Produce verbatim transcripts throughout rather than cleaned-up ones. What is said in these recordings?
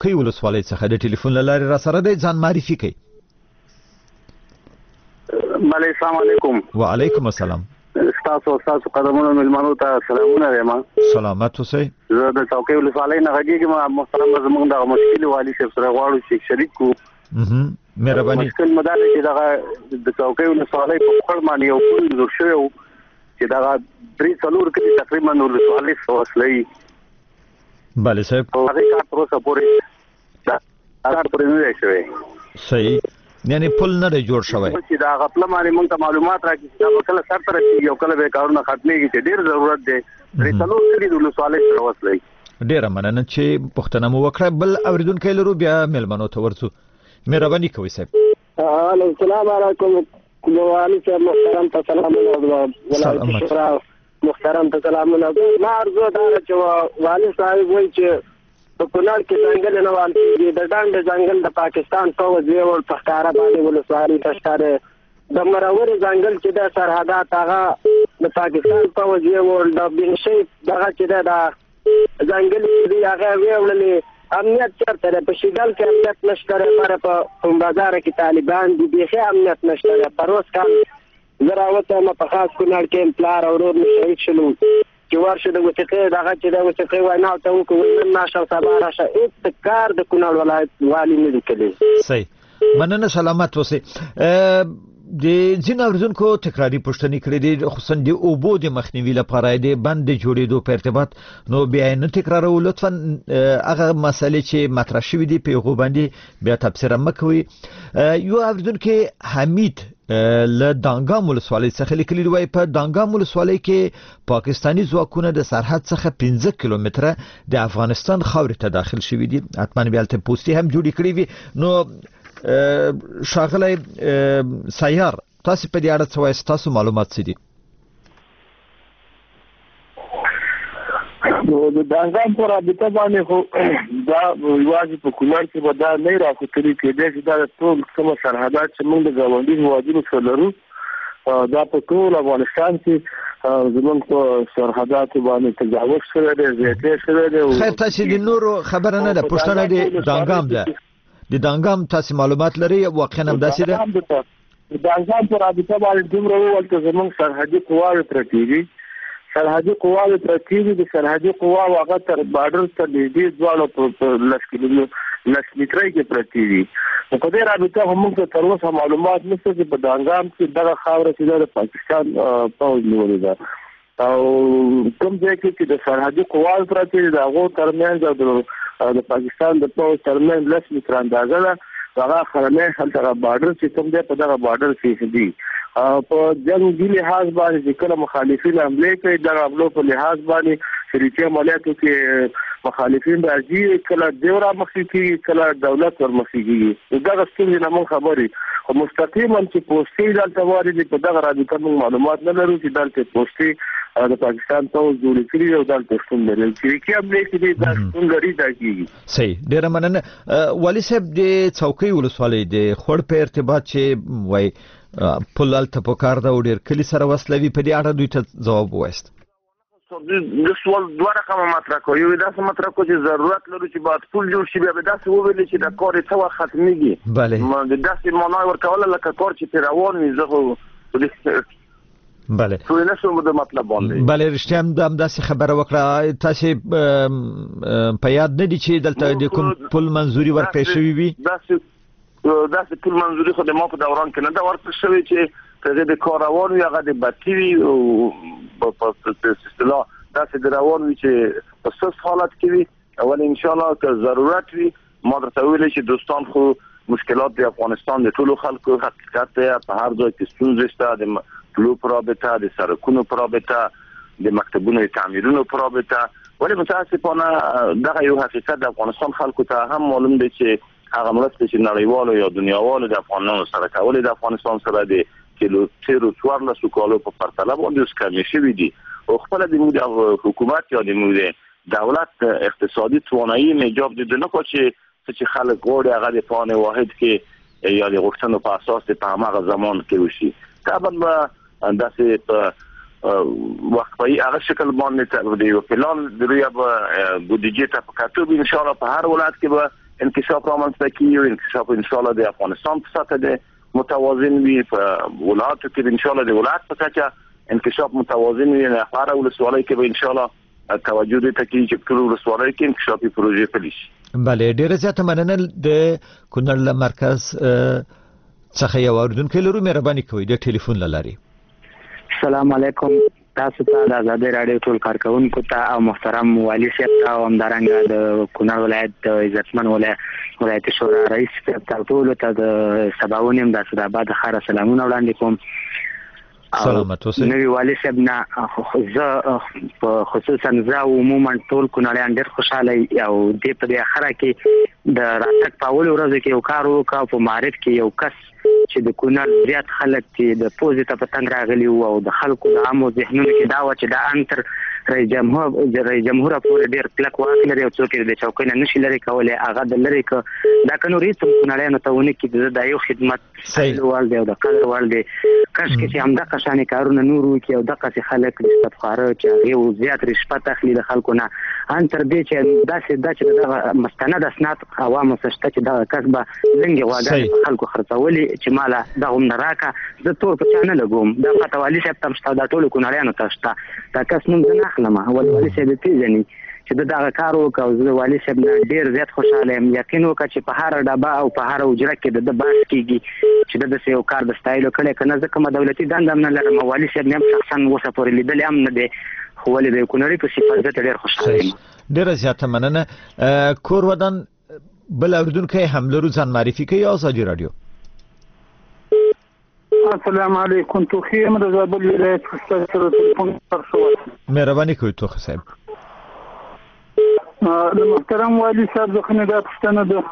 چوکۍ ولسوالۍ څخه د ټلیفون له لارې را سره دی، ځان معرفي کړئ. بله السلام علیکم. وعلیکم السلام. ستاسو ستاسو قدمونو ملمنو ته سلامونه وایم. سلامت اوسئ. زه د چوکۍ ولسوالۍ نه غږیږم. محترم زموږ دغه مشکل والي صاحب سره غواړو چې شریک کړو. مهرباني. مشکل مدا دی چې دغه د چوکۍ ولسوالۍ په خړ باندې یو پل جوړ شوی و چې دغه درې څلور کلي تقریبا ولسوالۍ وصلوي. بله صاحب. هغې کار تر اوسه پورې کار پرې نه دی شوی. صحیح. یعنی پل نه دی جوړ شوی چې دا غفله باندې موږ ته معلومات راکړي چې دا کله سر ته رسېږي او کله به کارونه ختمېږي چې ډېر ضرورت دی درې څلور کلي د ولسوالۍ سره وصلوي. ډېره مننه چې پوښتنه مو وکړه. بل اورېدونکی لرو، بیا مېلمنو ته ورځو. مهرباني کوئ صاحب. السلام علیکم. والي صاحب محترم ته سلامونه. ولایت شورا محترم ته سلامونه. ما عرضو دا چې والي صاحب وایي چې په کونړ کې ځنګل نه وال کېږي. د ډنډ ځنګل د پاکستان پوځ یو په ښکاره باندې ولسوالۍ ته ښکاري. د مرورې ځنګل چې د سرحدات هغه د پاکستان پوځ یو د بنشي دغه چې د ځنګل دی هغه ویولې. امنیت چرته ده؟ په شیګل کې امنیت نشته. لپاره په بازار کې طالبان دي، بیخي امنیت نشته. پروس کال زه راوتم په خاص کونړ کې پلار او ورور مې شهید شلو چې ورشه د وثیقې دغه چې د وثیقې وینا ته وکړو نن ناشه او سبا راشه. هېڅ کار د کونړ ولایت والي نه دی کړی. صحیح. مننه، سلامت اوسئ. د ځینو اورېدونکو تکراري پوښتنې کړې دي، خصوصا د اوبو د مخنیوي لپاره د بند د جوړېدو په ارتباط. نو بیا یې نه تکرارو، لطفا هغه مسئلې چې مطرح شوي دي په هغو باندې بیا تبصره مه کوئ. یو اورېدونکی حمید له دانګام ولسوالۍ څخه لیکلي وایي په دانګام ولسوالۍ کې پاکستاني ځواکونه د سرحد څخه پنځه کیلومتره د افغانستان خاورې ته داخل شوي دي. حتما بیا هلته پوستې هم جوړې کړې وي. نو ښاغلی سیار، تاسو په دې اړه څه وایئ؟ ستاسو معلومات څه دي؟ د دانګام په رابطه باندې خو دا یوازې په کونړ کې به دا نه راښکلي کېدی چې دا د ټول کومه سرحدات چې موږ د ګاونډي هېوادونو سره لرو دا په ټول افغانستان کې زموږ په سرحداتو باندې تجاوز شوی دی، زیاتې شوی دی. خیر، تاسو د نورو خبره نه ده، پوښتنه د دانګام ده. د دانګام تاسو معلومات لرئ؟ واقعا هم داسې ده؟ د دانګام په رابطه باندې دومره وویل چې زموږ سرحدي قواوې پرتې دي. سرحدي قواوې پرتې دي. د سرحدي قواو هغه تر بارډر ته نږدې دواړو په لس لس مترۍ کې پرتې دي. نو په دې رابطه هم موږ ته تر اوسه معلومات نشته چې په دانګام کې دغه خاوره چې د پاکستان پوځ نیولې ده او کوم ځای کې چې د سرحدي قواو پرتې دي د هغو ترمنځ او د پاکستان د پوځ ترمنځ لس متره اندازه ده. هغه خرمه هلته بارډر چې کوم دی په دغه بارډر کې دي. په جنګي لحاظ باندې چې کله مخالفین حمله کوي دغه حملو په لحاظ باندې شریکي عملیاتو کې مخالفین راځي، کله دیورا مخکې کېږي، کله دولت ورمخکې کېږي. دغه ستونزې نه موږ خبرې خو مستقیما چې پوستې دلته واردې په دغه رابطه موږ معلومات نه لرو چې دلته پوستې د پاکستان پوځ جوړې کړي او دلته شتون لري. شریکي حملې کې دا شتون لري دا کېږي. صحیح، ډېره مننه. والي صاحب، د چوکۍ ولسوالۍ د خوړ په ارتباط چې وایي پل هلته په کار ده او ډېر کلي سره وصلوي، په دې اړه دوی ته ځواب ووایست؟ د سوال دوه رقمه مطرح کړو. یو داسې مطرح کړو چې ضرورت لرو چې باید پل جوړ شي، بیا به داسې وویلې چې دا کار یې څه وخت ختمېږي. بله. داسې معنا یې ورکوله لکه کار چې پرې روان وي. زه خو بله پوه نه شوم د مطلب باندې. بله، رښتیا هم همداسې خبره وکړه. تاسې په یاد نه دي چې دلته د کوم پل منظوري ورکړی شوي وي؟ داسې داسې پل منظوري خو د ما په دوران کې نه ده ورکړل شوې چې هغه د کار روان وي، هغه د بطي وي او په اصطلاح داسې د روان وي چې په سست حالت کې وي. اول انشاءالله که ضرورت وي ما درته ویلی چې دوستان خو مشکلات د افغانستان د ټولو خلکو حقیقت دی. په هر ځای کې ستونزې شته، د پلو په رابطه، د سړکونو په رابطه، د مکتبونو د تعمیرونو په رابطه. ولې متاسفانه دغه یو حقیقت د افغانستان خلکو ته هم معلوم دی چې هغه مرستې چې نړیوالو یا دنیاوالو د افغانانو سره کولې د افغانستان سره د کیلو تیرو څوارلسو کالو په پرتله باندې اوس کمې شوي دي. او خپله د موږ حکومت یا د موږ دولت اقتصادي توانایي ایجاب دي نه کړ چې چې خلک غواړي هغه د پلان واحد کې یا د غوښتنو په اساس په هماغه زمان کې وشي. طبعا به داسې په وقفه‌ای هغه شکل باندې د یو پلان د روی به بودیجې ته په کتو ان شاء الله په هر ولایت کې به انکشاف رامنځته کیږي او انکشاف ان شاء الله د افغانستان په سطح د متوازن وي په ولایتو کې ان شاء الله د ولایت په کچه انکشاف متوازن وي نه هر ولسوالۍ کې به ان شاء الله توجه دې ته کیږي چې ټول ولسوالۍ کې انکشافي پروژې پلي شي. بله ډیره زیاته مننه. د کونړ مرکز څخه یو اوریدونکی لرو، مهرباني کوئ د ټلیفون له لارې. السلام علیکم. تاسو ته د آزادۍ راډیو ټول کارکونکو ته او محترم والي صاحب ته او همدارنګه د کونړ ولایت د عزتمن ولایت شورا رئیس ته ټول ته د سباونیم د اسداباد خاره سلامونه وړاندې کوم. سلامت اوسئ. نوی والي صاحب نه زه خصوصا زه عموما ټول کونړیان ډېر خوشاله او دې په دې اخره کې د راتګ په اول ورځ کې یو کار وکړ په معرف کې یو کس چې د کونړ زیات خلک چې د پوزې ته په تنګ راغلي وو او د خلکو د عامو ذهنونو کې دا و چې دا انتر رئیس جمهور رئیس جمهور پورې ډېر کلک واک لري او څوک د چوکۍ نه نشي لري کولی هغه د لري که دا که نورې څوم کونړیانو ته ونه کړي دا یو خدمت وال دی او د قدر وال دی. کاشکې چې همدغه شانې کارونه نور وکړي او دغسې خلک رشوتخواره چې هغې زیات رشوت اخلي د خلکو نه ان تر دې چې داسې دا چې دغه مستند اسناد عوامو څه شته چې دغه کس به لنګې غواګانې په خلکو خرڅولي چې ماله دغه هم نه راکړه زه تور په چا نه لګوم. دا پته والي صاحب ته هم شته دا ټولو کونړیانو ته شته دا کس نوم زه نه اخلم ولې والي صاحب یې پېژني چې د دغه کار وکړه او زه والي صاحب نه ډېر زیات خوشحاله یم. یقین وکړه چې په هره ډبه او په هره حجره کې د ده بحث کېږي چې د داسې یو کار د ستایلو کړی که نه زه کومه دولتي دنده هم نه لرم والي صاحب مې هم شخصا اوسه پورې لیدلی هم نه دی خو ولې د یو کونړي په صفت زه ته ډېر خوشحاله یم. ډېره زیاته مننه. کور ودان بل اورېدونکی هم لرو، ځان معرفي کوي. ازادي راډیو. السلام علیکم. توخی یم د زابل ولایت څخه سره تلیفون پر شو. مهرباني کوئ توخی صاحب. د محترم والي صاحب ځخه نه دا پوښتنه ده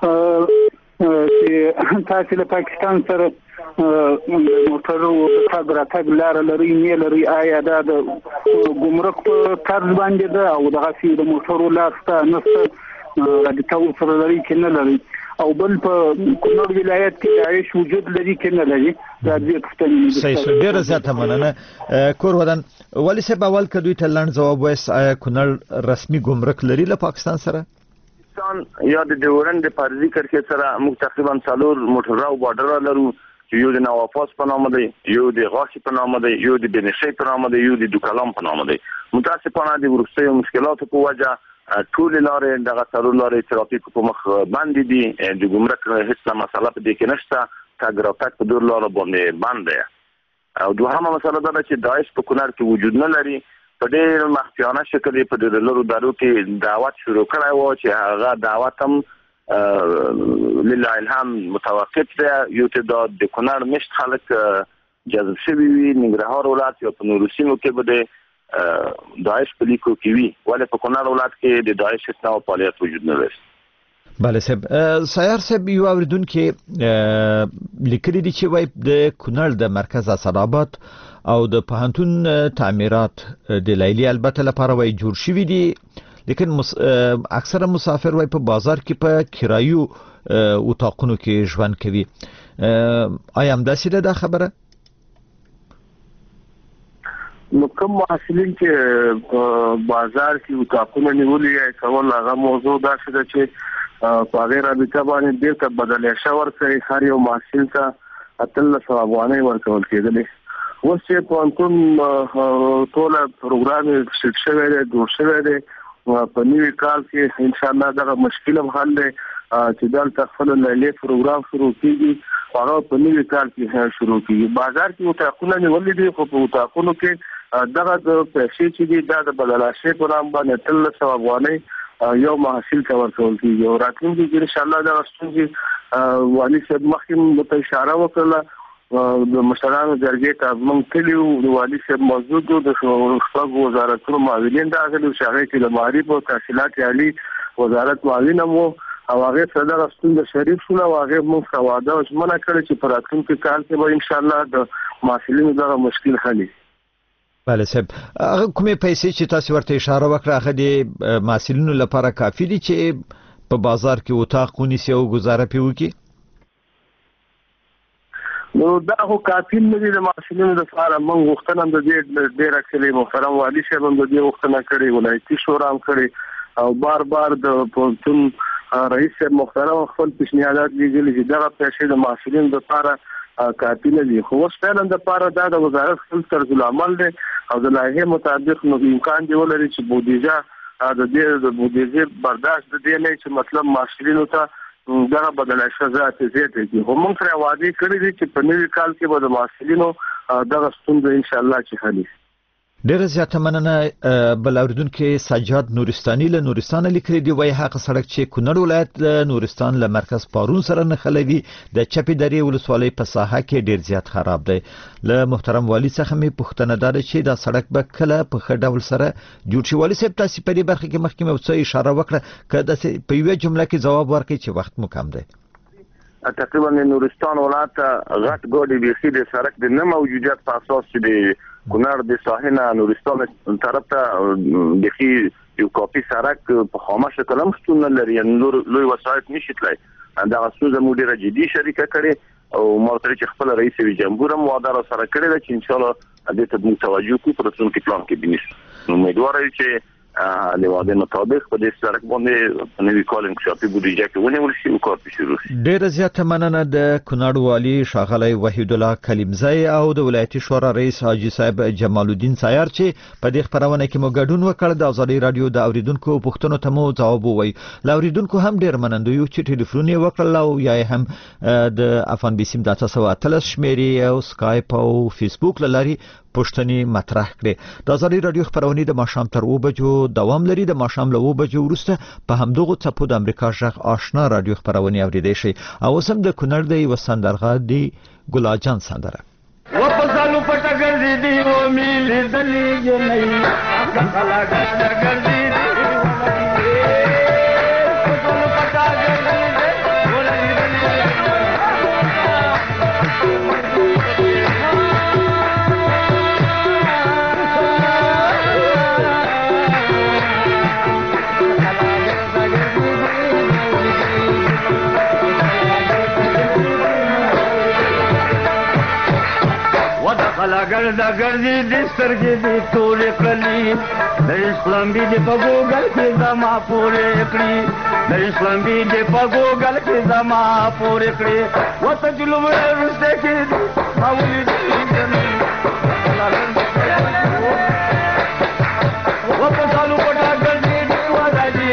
چې تاسو له پاکستان سره د موټرو د تګ راتګ لاره لري نه لري آیا دا د ګمرک په طرز باندې ده او دغسې د موټرو لار شته نشته رابطه ورسره لري که نه لري او بل په کونړ ولایت کې د عیش وجود لري که نه لري دا دې پوښتنې صحیح شو. ډېره زیاته مننه. کور ودان والي صاحب اول که دوی ته لنډ ځواب وایست آیا کونړ رسمي ګمرک لري له پاکستان سره؟ پاکستان یا د ډیورنډ د فرضي کرښې سره موږ تقریبا څلور موټرو بارډر لرو چې یو د نوافاس په نامه دی، یو د غاښي په نامه دی، یو د بنشۍ په نامه دی، یو د دوکلام په نامه دی. متاسفانه د وروستیو مشکلاتو په وجه ټول لارې دغه څلور لارې ترافیک په مخ باندې دي. د ګمرک هیڅ مسله په دې کې نشته. تګ راتګ په دور لارو باندې بند دی. او دوهمه مسله دا ده چې داعش په کونړ کې وجود نه لري. په ډېر مخفیانه شکل په ډېر لرو دارو کې دعوت شروع کړی و چې هغه دعوت هم لله الحمد متوقف دی. یو تعداد د کونړ مشت خلک جذب شوي وي ننګرهار ولایت یا په نورو سیمو کې به د داعش په لیکو کې وي ولې په کونړ ولایت کې د داعش هیڅ ډول فعالیت وجود نه لري. بله صاحب. سیار صاحب یو اوریدونکی لیکلي دي چې وایي د کونړ د مرکز اسداباد او د پوهنتون تعمیرات د لیلي البته لپاره وایي جوړ شوي دي لیکن مس... اکثره مسافر وایي په بازار کې په کرایو اتاقونو کې ژوند کوي. آیا همداسې ده دا خبره؟ نو کوم محصلین چې په بازار کې اتاقونه نیولي یې کول هغه موضوع داسې ده چې په هغې رابطه باندې بیرته بدلیشه ورکوي. هر یو محصل ته اتلس سوه افغانۍ ورکول کېدلې. اوس چې پوهنتون ټوله پروګرام یې سیټ شوی دی جوړ شوی دی په نوي کال کې انشاءالله دغه مشکل هم حل دی چې دلته خپل لیلې پروګرام شروع کېږي هغه په نوي کال کې شروع کېږي. بازار کې اتاقونه نیولي دي خو په اتاقونو کې دغه د پیسې چې دي دا د بدلاشۍ په نام باندې اتلس سوه افغانۍ یو محصل ته ورکول کېږي او راتلونکي کې انشاءالله دغه ستونزې والي صاحب مخکې ورته اشاره وکړله د مشرانو جرګې ته موږ تللي وو د والي صاحب موجود وو د شپږو وزارتونو معاونین راغلي وو چې هغې کې د معارف او تحصیلات عالي وزارت معاون هم وو او هغې سره دغه ستونزه شریک شوله او هغې موږ سره وعده او ژمنه کړې چې په راتلونکي کال کې به انشاءالله د محصلینو دغه مشکل حل شي. بله صاحب. هغه کومې پیسې چې تاسو ورته اشاره وکړه هغه د محصلینو لپاره کافي دي چې په بازار کې اتاق ونیسي او ګزاره پرې وکړي؟ نو دا خو کافي نه دي د محصلینو لپاره. موږ غوښتنه هم د دې ډېره کړې محترم والي صاحب هم د دې غوښتنه کړې ولایتي شورا هم کړې او بار بار د پوهنتون رئیس محترم خپل پیشنهادات لګلي چې دغه پیسې د محصلینو لپاره کافي نه دي خو اوس فعلا د لپاره دا د وزارت خپل طرز العمل دی او د لایحې مطابق نو امکان دی ولري چې بودیجه د دې د بودیجې برداشت د دې نه چې مطلب محصلینو ته دغه بدلای شزات زیاتې دي خو موږ سره وعده کړې دي چې په نوي کال کې به د محصلینو دغه ستونزه ان شاء الله چې حل شي. ډیره زیاته مننه. بل اوریدونکو سجاد نورستاني له نورستان لیکلي دی وای هغه سړک چې کونړ ولایت له نورستان له مرکز پارون سره نښلوي د چپی درې ولسوالۍ په ساحه کې ډیر زیات خراب دی. له محترم والی څخه مې پوښتنه ده چې دا سړک به کله په ښه ډول سره جوړ شي. والی صاحب تاسو په دې برخه کې مخکې مو څه اشاره وکړه کله په یوه جمله کې جواب ورکړئ چې وخت مو کم دی. تقریبا نورستان ولایت غټ ګوډي بيخي د سړک د نه موجودیت په اساس چې د کونړ د ساحنه نورستان طرف ته بيخي یو کاپي سړک په خامه شکل هم ستون لري نور لوی وسایط نشي تلای دا څه زموږ ډیره جدي شریکه کړي او مورته چې خپل رئیس جمهور هم وعده را سره کړی ده چې ان شاء الله دې ته موږ توجه کوو پر څون کې پلان کې بنیس امیدوار یم چې له وعده مطابق په دې سړک باندې نوې کال انکشافي بودیجه کې ونیول شي او کار پیل شي. ډیره زیاته مننه د کونړ والي ښاغلی وحید الله کلیمزی او د ولایتي شورا رئیس حاجی صاحب جمال الدین سایار چې په دې خبرونه کې مو ګډون وکړ. د ازادي رادیو د اوریدونکو پوښتنو ته مو ځواب وویل. ل اوریدونکو هم ډیر مننه یو چې ټلیفون یې وکړل او یا هم د افغان بیسیم د تاسو اتلس شمیرې او سکایپ او فیسبوک لاري پښتني مطرح کړي. د ازادي رادیو خبرونه د ماښام تر اوه بجو دوام لري. د ماښام له اوه بجو وروسته په همدغه څپو د امریکا ژغ آشنا رادیو خبرونه اوریدئ شي. او سم د کونړ د یو سندرغه دی ګلاجان سندره و پسالو پټ ګرځي دی و میل دلی نه خلا ګرځي دی ګرځا ګرځي د سترګې د تورې کړلې د اسلام بي د پګوګل کې زما پورې کړې د اسلام بي د پګوګل کې زما پورې کړې وته جلوه ورسته کې ماولي وته سالو پټا ګرځي د وځي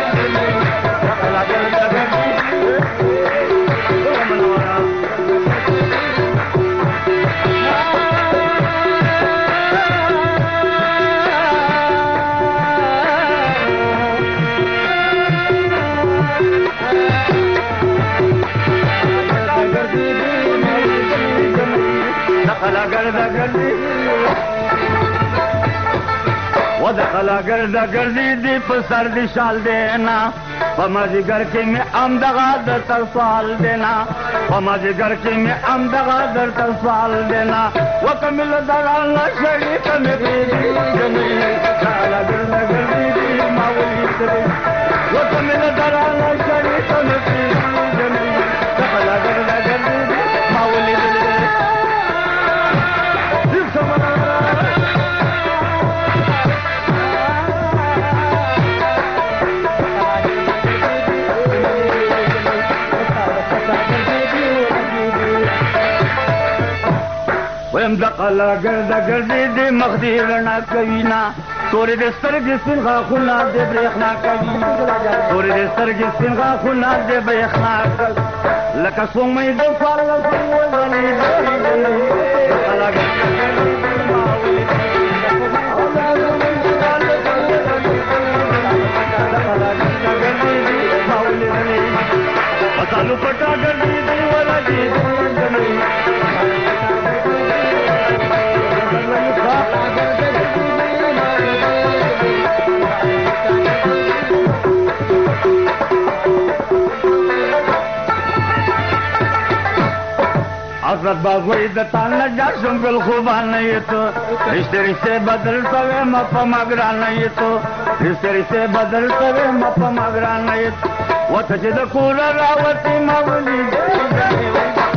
ودخلا ګرځا ګرځي دی په سر دی شال دینا په مازیګر کې مې ام دغه در تر سوال دینا په مازیګر کې مې ام دغه در تر سوال دینا وکمل دلال شریک مې دی دخلا ګرځا ګرځي دی ماولي سره وکمل دلال شریک مې دی دخلا ګرځا ګرځي دی ماولي سره ویم دقلا ګرځا ګرځي د مخدي رڼا کوي نا تورې د سترګې سپین غاښونه د برېښنا کوي تورې د سترګې سپین غاښونه د برېښنا کوي لکه سومې د فارغ وزنې دقلا پتالو پټا ګرځي دی ولا دي حضرت باغوی د تانا جاشم گل خوبان یہ تو رشتے رشتے بدل سوے مپا مگران یہ تو رشتے رشتے بدل سوے مپا مگران یہ تو وتجد کورا راوتی مولی